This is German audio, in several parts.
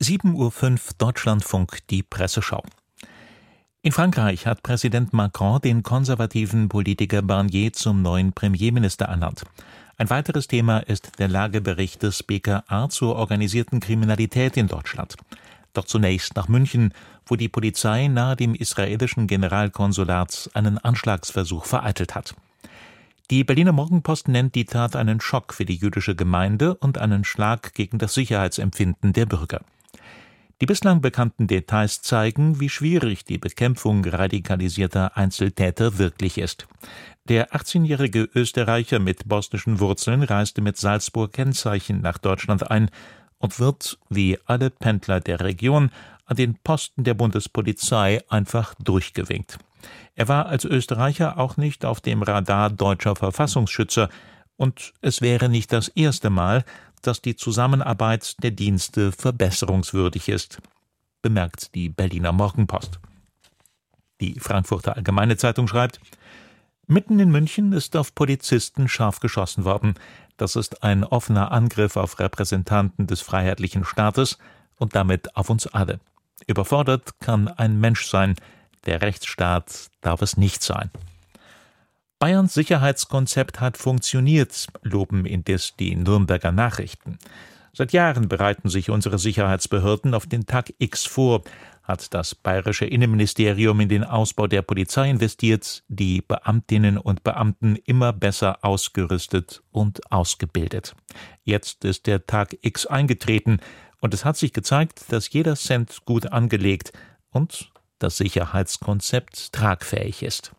7:05 Uhr Deutschlandfunk, die Presseschau. In Frankreich hat Präsident Macron den konservativen Politiker Barnier zum neuen Premierminister ernannt. Ein weiteres Thema ist der Lagebericht des BKA zur organisierten Kriminalität in Deutschland. Doch zunächst nach München, wo die Polizei nahe dem israelischen Generalkonsulat einen Anschlagsversuch vereitelt hat. Die Berliner Morgenpost nennt die Tat einen Schock für die jüdische Gemeinde und einen Schlag gegen das Sicherheitsempfinden der Bürger. Die bislang bekannten Details zeigen, wie schwierig die Bekämpfung radikalisierter Einzeltäter wirklich ist. Der 18-jährige Österreicher mit bosnischen Wurzeln reiste mit Salzburg-Kennzeichen nach Deutschland ein und wird, wie alle Pendler der Region, an den Posten der Bundespolizei einfach durchgewinkt. Er war als Österreicher auch nicht auf dem Radar deutscher Verfassungsschützer, und es wäre nicht das erste Mal, dass die Zusammenarbeit der Dienste verbesserungswürdig ist, bemerkt die Berliner Morgenpost. Die Frankfurter Allgemeine Zeitung schreibt: Mitten in München ist auf Polizisten scharf geschossen worden. Das ist ein offener Angriff auf Repräsentanten des freiheitlichen Staates und damit auf uns alle. Überfordert kann ein Mensch sein, der Rechtsstaat darf es nicht sein. Bayerns Sicherheitskonzept hat funktioniert, loben indes die Nürnberger Nachrichten. Seit Jahren bereiten sich unsere Sicherheitsbehörden auf den Tag X vor, hat das bayerische Innenministerium in den Ausbau der Polizei investiert, die Beamtinnen und Beamten immer besser ausgerüstet und ausgebildet. Jetzt ist der Tag X eingetreten und es hat sich gezeigt, dass jeder Cent gut angelegt und das Sicherheitskonzept tragfähig ist.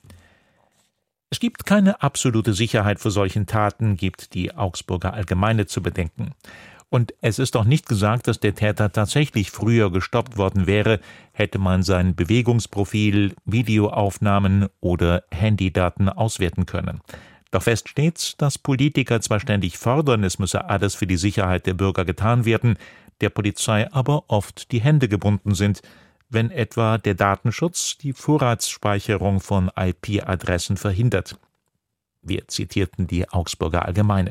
Es gibt keine absolute Sicherheit vor solchen Taten, gibt die Augsburger Allgemeine zu bedenken. Und es ist auch nicht gesagt, dass der Täter tatsächlich früher gestoppt worden wäre, hätte man sein Bewegungsprofil, Videoaufnahmen oder Handydaten auswerten können. Doch fest steht, dass Politiker zwar ständig fordern, es müsse alles für die Sicherheit der Bürger getan werden, der Polizei aber oft die Hände gebunden sind, wenn etwa der Datenschutz die Vorratsspeicherung von IP-Adressen verhindert. Wir zitierten die Augsburger Allgemeine.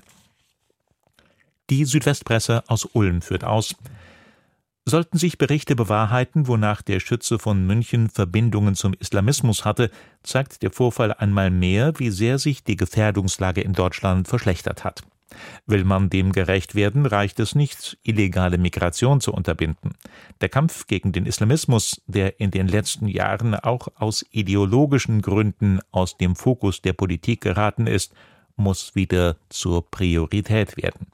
Die Südwestpresse aus Ulm führt aus: Sollten sich Berichte bewahrheiten, wonach der Schütze von München Verbindungen zum Islamismus hatte, zeigt der Vorfall einmal mehr, wie sehr sich die Gefährdungslage in Deutschland verschlechtert hat. Will man dem gerecht werden, reicht es nicht, illegale Migration zu unterbinden. Der Kampf gegen den Islamismus, der in den letzten Jahren auch aus ideologischen Gründen aus dem Fokus der Politik geraten ist, muss wieder zur Priorität werden.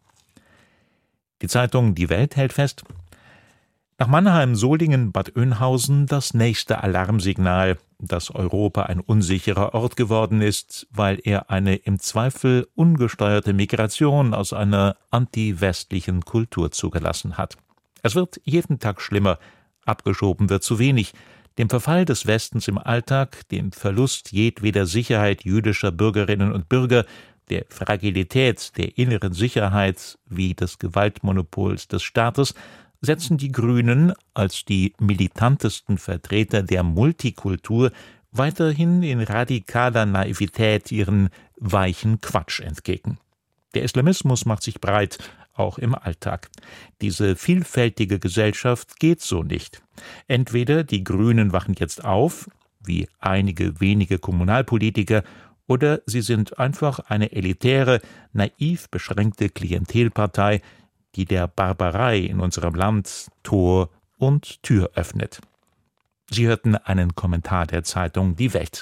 Die Zeitung Die Welt hält fest: Nach Mannheim, Solingen, Bad Oeynhausen das nächste Alarmsignal, dass Europa ein unsicherer Ort geworden ist, weil er eine im Zweifel ungesteuerte Migration aus einer anti-westlichen Kultur zugelassen hat. Es wird jeden Tag schlimmer, abgeschoben wird zu wenig. Dem Verfall des Westens im Alltag, dem Verlust jedweder Sicherheit jüdischer Bürgerinnen und Bürger, der Fragilität der inneren Sicherheit wie des Gewaltmonopols des Staates setzen die Grünen als die militantesten Vertreter der Multikultur weiterhin in radikaler Naivität ihren weichen Quatsch entgegen. Der Islamismus macht sich breit, auch im Alltag. Diese vielfältige Gesellschaft geht so nicht. Entweder die Grünen wachen jetzt auf, wie einige wenige Kommunalpolitiker, oder sie sind einfach eine elitäre, naiv beschränkte Klientelpartei, die der Barbarei in unserem Land Tor und Tür öffnet. Sie hörten einen Kommentar der Zeitung Die Welt.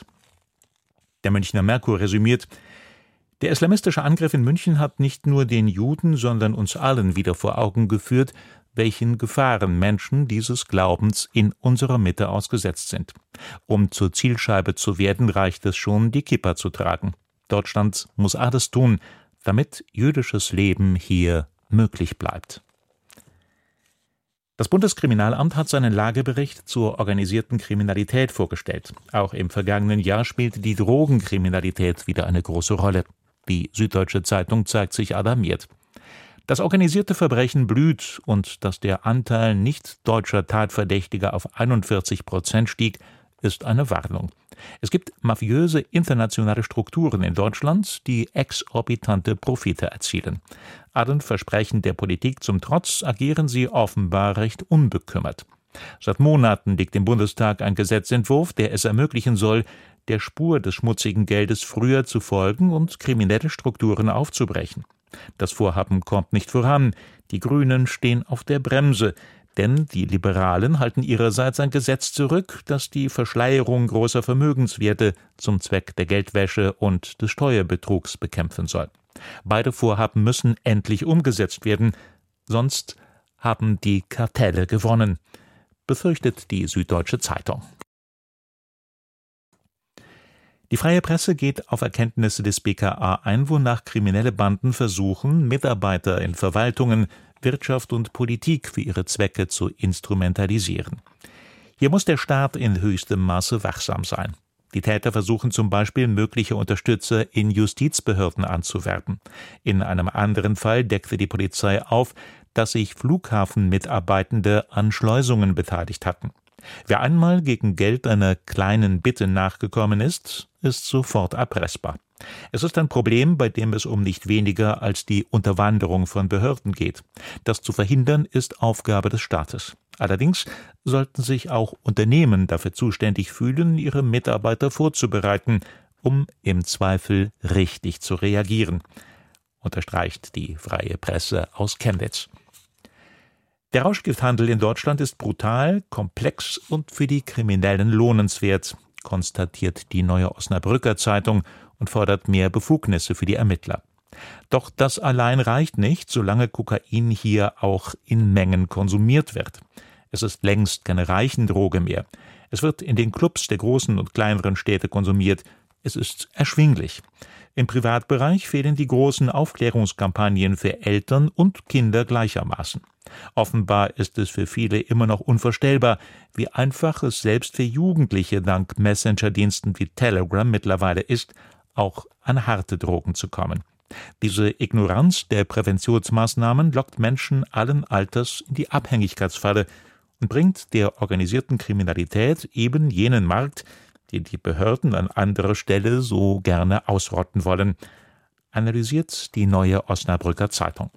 Der Münchner Merkur resümiert: Der islamistische Angriff in München hat nicht nur den Juden, sondern uns allen wieder vor Augen geführt, welchen Gefahren Menschen dieses Glaubens in unserer Mitte ausgesetzt sind. Um zur Zielscheibe zu werden, reicht es schon, die Kippa zu tragen. Deutschland muss alles tun, damit jüdisches Leben hier möglich bleibt. Das Bundeskriminalamt hat seinen Lagebericht zur organisierten Kriminalität vorgestellt. Auch im vergangenen Jahr spielte die Drogenkriminalität wieder eine große Rolle. Die Süddeutsche Zeitung zeigt sich alarmiert. Das organisierte Verbrechen blüht und dass der Anteil nicht deutscher Tatverdächtiger auf 41% stieg, ist eine Warnung. Es gibt mafiöse internationale Strukturen in Deutschland, die exorbitante Profite erzielen. Allen Versprechen der Politik zum Trotz agieren sie offenbar recht unbekümmert. Seit Monaten liegt im Bundestag ein Gesetzentwurf, der es ermöglichen soll, der Spur des schmutzigen Geldes früher zu folgen und kriminelle Strukturen aufzubrechen. Das Vorhaben kommt nicht voran. Die Grünen stehen auf der Bremse, denn die Liberalen halten ihrerseits ein Gesetz zurück, das die Verschleierung großer Vermögenswerte zum Zweck der Geldwäsche und des Steuerbetrugs bekämpfen soll. Beide Vorhaben müssen endlich umgesetzt werden, sonst haben die Kartelle gewonnen, befürchtet die Süddeutsche Zeitung. Die freie Presse geht auf Erkenntnisse des BKA ein, wonach kriminelle Banden versuchen, Mitarbeiter in Verwaltungen, Wirtschaft und Politik für ihre Zwecke zu instrumentalisieren. Hier muss der Staat in höchstem Maße wachsam sein. Die Täter versuchen zum Beispiel, mögliche Unterstützer in Justizbehörden anzuwerben. In einem anderen Fall deckte die Polizei auf, dass sich Flughafenmitarbeitende an Schleusungen beteiligt hatten. Wer einmal gegen Geld einer kleinen Bitte nachgekommen ist, ist sofort erpressbar. Es ist ein Problem, bei dem es um nicht weniger als die Unterwanderung von Behörden geht. Das zu verhindern, ist Aufgabe des Staates. Allerdings sollten sich auch Unternehmen dafür zuständig fühlen, ihre Mitarbeiter vorzubereiten, um im Zweifel richtig zu reagieren, unterstreicht die freie Presse aus Chemnitz. Der Rauschgifthandel in Deutschland ist brutal, komplex und für die Kriminellen lohnenswert, konstatiert die Neue Osnabrücker Zeitung und fordert mehr Befugnisse für die Ermittler. Doch das allein reicht nicht, solange Kokain hier auch in Mengen konsumiert wird. Es ist längst keine Reichendroge mehr. Es wird in den Clubs der großen und kleineren Städte konsumiert. Es ist erschwinglich. Im Privatbereich fehlen die großen Aufklärungskampagnen für Eltern und Kinder gleichermaßen. Offenbar ist es für viele immer noch unvorstellbar, wie einfach es selbst für Jugendliche dank Messenger-Diensten wie Telegram mittlerweile ist, auch an harte Drogen zu kommen. Diese Ignoranz der Präventionsmaßnahmen lockt Menschen allen Alters in die Abhängigkeitsfalle und bringt der organisierten Kriminalität eben jenen Markt, den die Behörden an anderer Stelle so gerne ausrotten wollen, analysiert die Neue Osnabrücker Zeitung.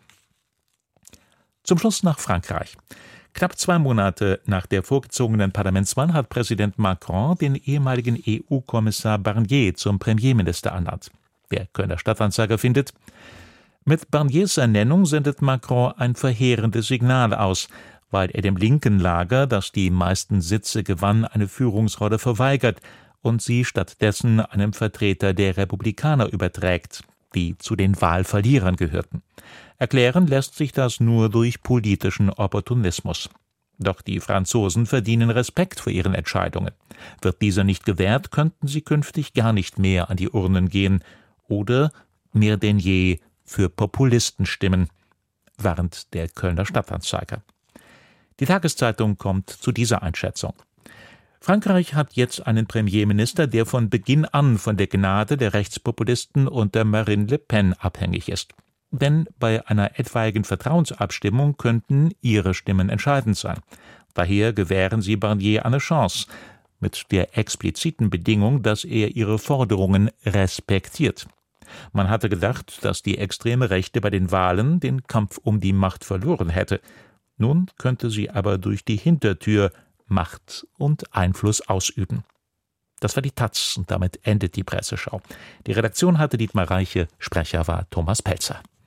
Zum Schluss nach Frankreich. Knapp 2 Monate nach der vorgezogenen Parlamentswahl hat Präsident Macron den ehemaligen EU-Kommissar Barnier zum Premierminister ernannt. Der Kölner Stadtanzeiger findet: Mit Barniers Ernennung sendet Macron ein verheerendes Signal aus, weil er dem linken Lager, das die meisten Sitze gewann, eine Führungsrolle verweigert und sie stattdessen einem Vertreter der Republikaner überträgt, die zu den Wahlverlierern gehörten. Erklären lässt sich das nur durch politischen Opportunismus. Doch die Franzosen verdienen Respekt vor ihren Entscheidungen. Wird dieser nicht gewährt, könnten sie künftig gar nicht mehr an die Urnen gehen oder mehr denn je für Populisten stimmen, warnt der Kölner Stadtanzeiger. Die Tageszeitung kommt zu dieser Einschätzung. Frankreich hat jetzt einen Premierminister, der von Beginn an von der Gnade der Rechtspopulisten unter Marine Le Pen abhängig ist. Denn bei einer etwaigen Vertrauensabstimmung könnten ihre Stimmen entscheidend sein. Daher gewähren sie Barnier eine Chance, mit der expliziten Bedingung, dass er ihre Forderungen respektiert. Man hatte gedacht, dass die extreme Rechte bei den Wahlen den Kampf um die Macht verloren hätte. Nun könnte sie aber durch die Hintertür Macht und Einfluss ausüben. Das war die Taz und damit endet die Presseschau. Die Redaktion hatte Dietmar Reiche, Sprecher war Thomas Pelzer.